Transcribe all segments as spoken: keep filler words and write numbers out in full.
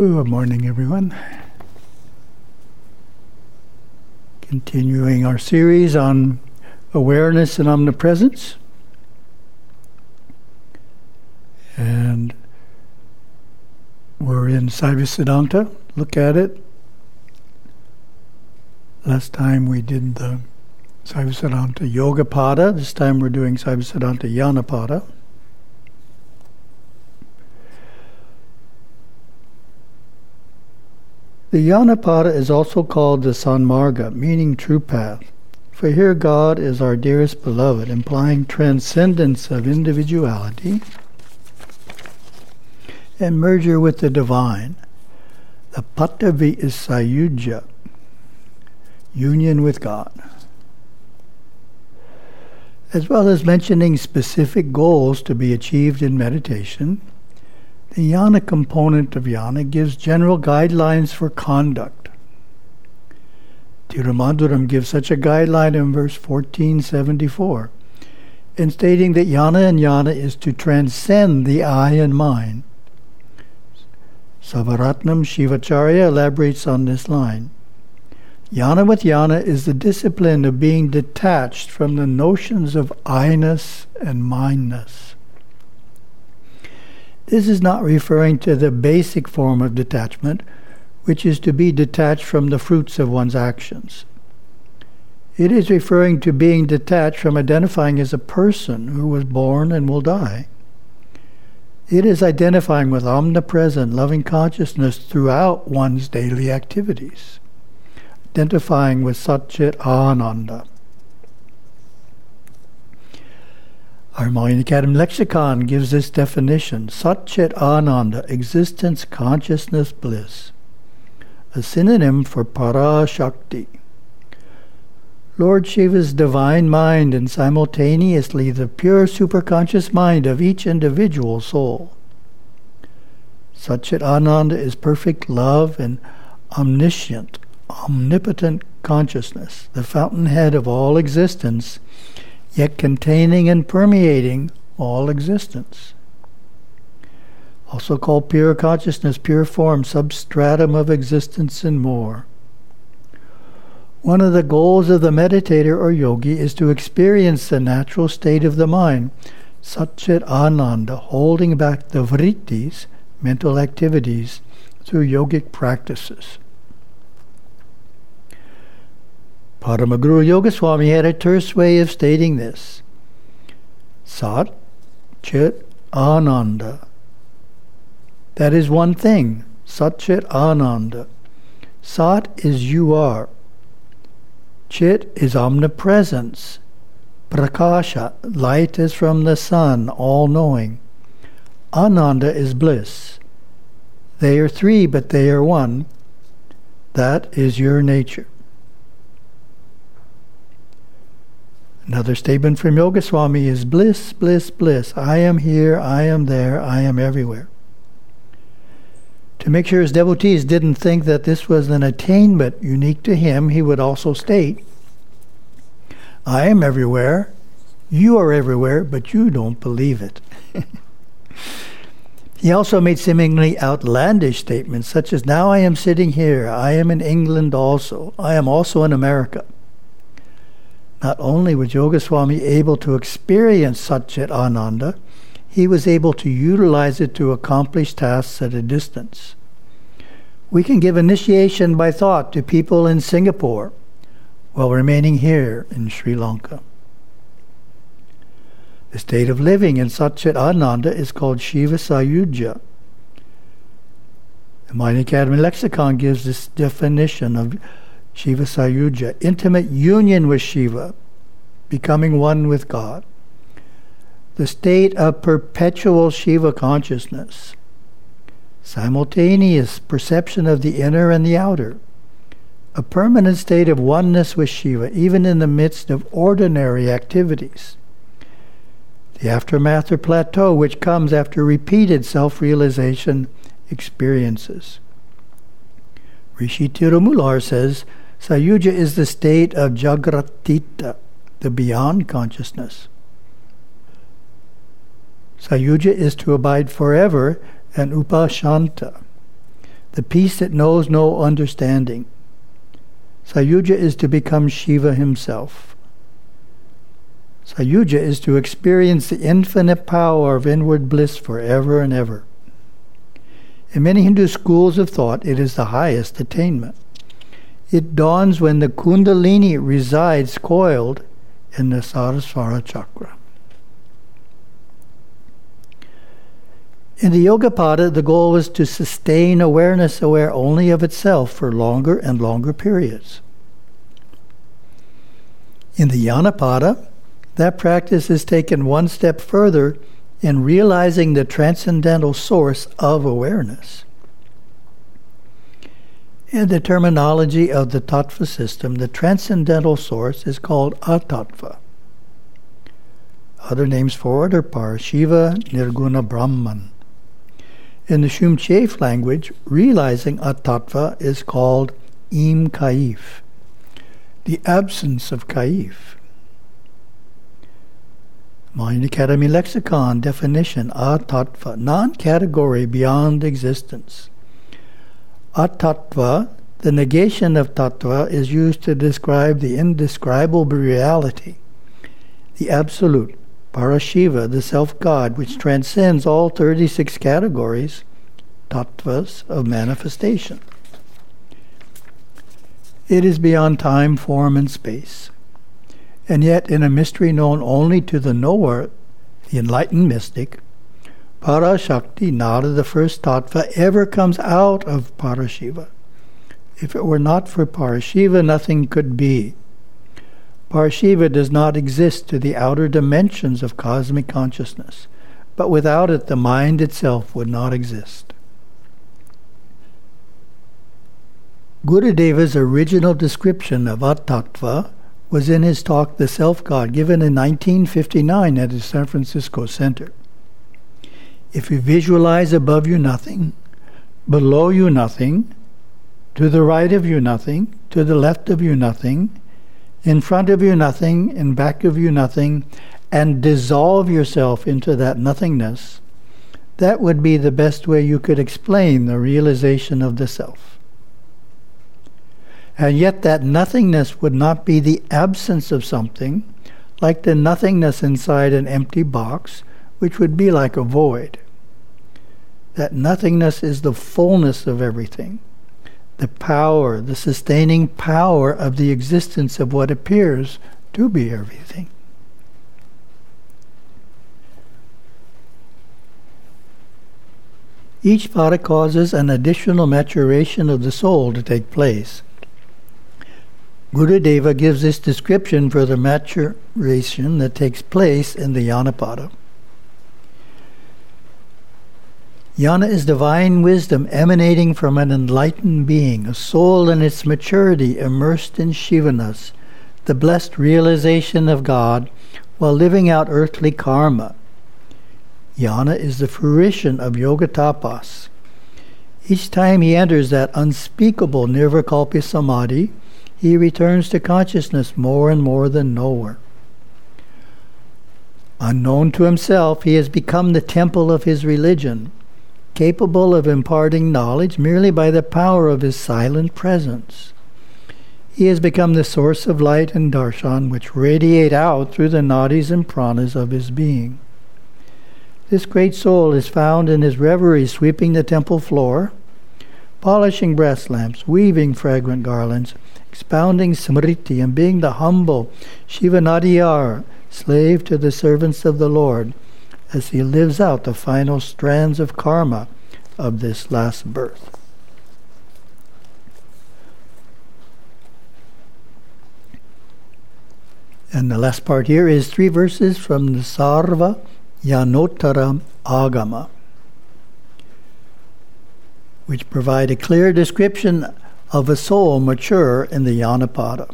Good morning, everyone. Continuing our series on awareness and omnipresence. And we're in Saivasiddhanta. Look at it. Last time we did the Saivasiddhanta Yogapada. This time we're doing Saivasiddhanta Yanapada. The Yanapada is also called the Sanmarga, meaning true path. For here God is our dearest beloved, implying transcendence of individuality and merger with the divine. The Patavi is Sayuja, union with God. As well as mentioning specific goals to be achieved in meditation, the Yana component of Yana gives general guidelines for conduct. Tirumanduram gives such a guideline in verse fourteen seventy-four, in stating that Yana and Yana is to transcend the I and mine. Savaratnam Shivacharya elaborates on this line. Yana with Yana is the discipline of being detached from the notions of I-ness and mine-ness. This is not referring to the basic form of detachment, which is to be detached from the fruits of one's actions. It is referring to being detached from identifying as a person who was born and will die. It is identifying with omnipresent loving consciousness throughout one's daily activities, identifying with Satchit Ananda. Our Mahayana Academy lexicon gives this definition: Satchit Ananda, existence, consciousness, bliss. A synonym for Parashakti. Lord Shiva's divine mind and simultaneously the pure superconscious mind of each individual soul. Satchit Ananda is perfect love and omniscient, omnipotent consciousness, the fountainhead of all existence, yet containing and permeating all existence. Also called pure consciousness, pure form, substratum of existence, and more. One of the goals of the meditator or yogi is to experience the natural state of the mind, Satchit Ananda, holding back the vrittis, mental activities, through yogic practices. Paramaguru Yogaswami had a terse way of stating this. Sat Chit Ananda. That is one thing, Satchit Ananda. Sat is you are. Chit is omnipresence. Prakasha, light is from the sun, all-knowing. Ananda is bliss. They are three, but they are one. That is your nature. Another statement from Yogaswami is bliss, bliss, bliss. I am here, I am there, I am everywhere. To make sure his devotees didn't think that this was an attainment unique to him, he would also state, I am everywhere, you are everywhere, but you don't believe it. He also made seemingly outlandish statements such as, now I am sitting here, I am in England also, I am also in America. Not only was Yogaswami able to experience Satchit Ananda, he was able to utilize it to accomplish tasks at a distance. We can give initiation by thought to people in Singapore while remaining here in Sri Lanka. The state of living in Satchit Ananda is called Shiva Sayuja. The Mahayana Academy lexicon gives this definition of Shiva Sayuja, intimate union with Shiva, becoming one with God. The state of perpetual Shiva consciousness. Simultaneous perception of the inner and the outer. A permanent state of oneness with Shiva, even in the midst of ordinary activities. The aftermath or plateau which comes after repeated self-realization experiences. Rishi Tirumular says, Sayuja is the state of Jagratita, the beyond consciousness. Sayuja is to abide forever, and Upashanta. the peace that knows no understanding. Sayuja is to become Shiva himself. Sayuja is to experience the infinite power of inward bliss forever and ever. In many Hindu schools of thought, it is the highest attainment. It dawns when the Kundalini resides coiled in the Saraswara chakra. In the Yogapada, the goal was to sustain awareness aware only of itself for longer and longer periods. In the Janapada, that practice is taken one step further in realizing the transcendental source of awareness. In the terminology of the Tattva system, the transcendental source is called Atattva. Other names for it are Parashiva, Nirguna Brahman. In the Shumchef language, realizing Atattva is called Im Kaif, the absence of Kaif. Mind Academy Lexicon definition, Atattva, non-category beyond existence. Atattva, the negation of tattva, is used to describe the indescribable reality, the absolute, Parashiva, the self-God, which transcends all thirty-six categories, tattvas, of manifestation. It is beyond time, form, and space. And yet, in a mystery known only to the knower, the enlightened mystic, Parashakti, Nada, the first tattva, ever comes out of Parashiva. If it were not for Parashiva, nothing could be. Parashiva does not exist to the outer dimensions of cosmic consciousness, but without it the mind itself would not exist. Gurudeva's original description of Atattva was in his talk, The Self-God, given in nineteen fifty-nine at the San Francisco Center. If you visualize above you nothing, below you nothing, to the right of you nothing, to the left of you nothing, in front of you nothing, in back of you nothing, and dissolve yourself into that nothingness, that would be the best way you could explain the realization of the self. And yet that nothingness would not be the absence of something, like the nothingness inside an empty box, which would be like a void. That nothingness is the fullness of everything, the power, the sustaining power of the existence of what appears to be everything. Each pada causes an additional maturation of the soul to take place. Gurudeva gives this description for the maturation that takes place in the Janapada. Jnana is divine wisdom emanating from an enlightened being, a soul in its maturity immersed in Shivanas, the blessed realization of God, while living out earthly karma. Jnana is the fruition of yoga tapas. Each time he enters that unspeakable nirvikalpa samadhi, he returns to consciousness more and more than knower. Unknown to himself, he has become the temple of his religion, capable of imparting knowledge merely by the power of his silent presence. He has become the source of light and darshan which radiate out through the nadis and pranas of his being. This great soul is found in his reverie sweeping the temple floor, polishing brass lamps, weaving fragrant garlands, expounding smriti, and being the humble Shivanadiyar, slave to the servants of the Lord, as he lives out the final strands of karma of this last birth. And the last part here is three verses from the Sarva Jnanottara Agama, which provide a clear description of a soul mature in the Janapada.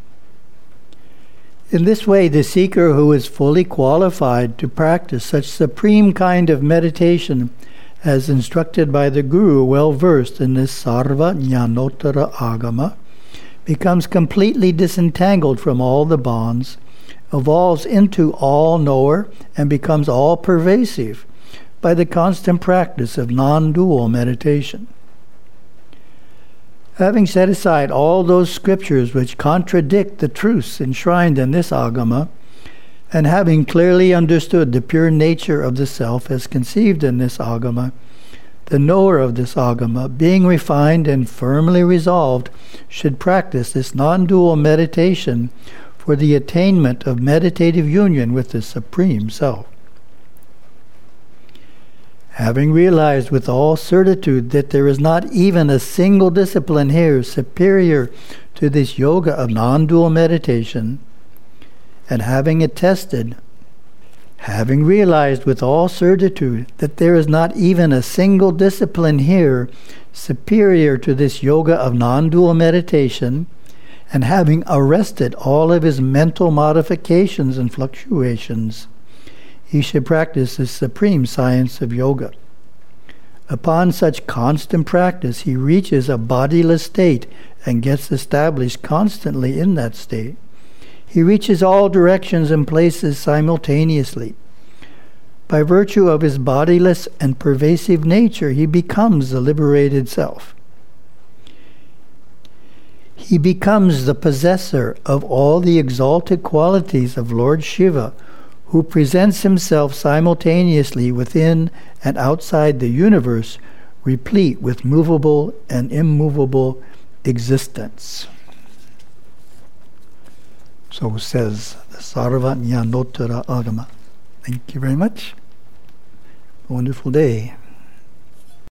In this way, the seeker who is fully qualified to practice such supreme kind of meditation as instructed by the Guru, well versed in this Sarva Jnanottara Agama, becomes completely disentangled from all the bonds, evolves into all-knower, and becomes all-pervasive by the constant practice of non-dual meditation. Having set aside all those scriptures which contradict the truths enshrined in this Agama, and having clearly understood the pure nature of the self as conceived in this Agama, the knower of this Agama, being refined and firmly resolved, should practice this non-dual meditation for the attainment of meditative union with the Supreme Self. Having realized with all certitude that there is not even a single discipline here superior to this yoga of non-dual meditation, and having attested, having realized with all certitude that there is not even a single discipline here superior to this yoga of non-dual meditation, and having arrested all of his mental modifications and fluctuations, he should practice the supreme science of yoga. Upon such constant practice, he reaches a bodiless state and gets established constantly in that state. He reaches all directions and places simultaneously. By virtue of his bodiless and pervasive nature, he becomes the liberated self. He becomes the possessor of all the exalted qualities of Lord Shiva, who presents himself simultaneously within and outside the universe, replete with movable and immovable existence. So says the Sarvajñanottara Agama. Thank you very much. A wonderful day.